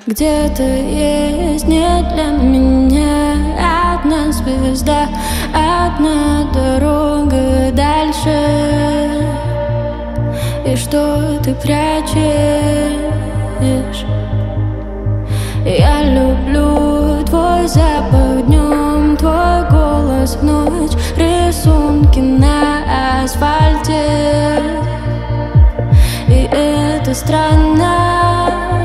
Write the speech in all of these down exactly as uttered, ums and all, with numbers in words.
Где-то есть не для меня одна звезда, одна дорога дальше. И что ты прячешь? Я люблю твой запах днем, твой голос в ночь, рисунки на асфальте. И это странно.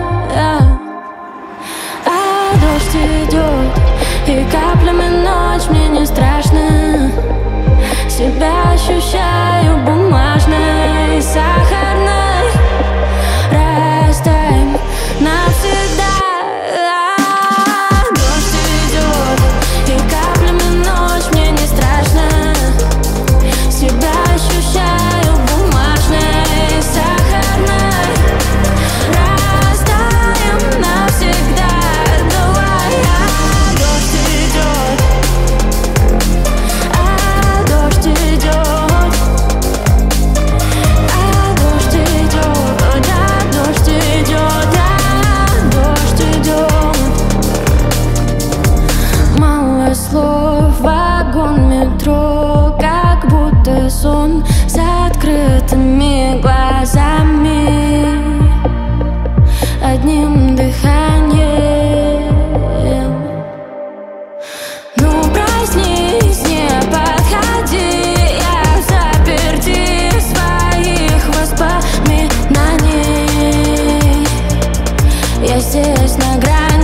А дождь идет, и каплями ночь, мне не страшно. Себя ощущаю бумажной, сахарной. Растаем навсегда. Дождь идет, и каплями ночь, мне не страшно. Себя ощущаю бумажной, сахарной. Растаем навсегда. Давай, а дождь идет, а дождь идет, а дождь идет, да, дождь идет, да, дождь идет. Мало слов, вагон метро, как будто сон с открытыми глазами, одним дыханием. Ну проснись, не подходи, я в заперти своих воспоминаний. Я здесь на грани.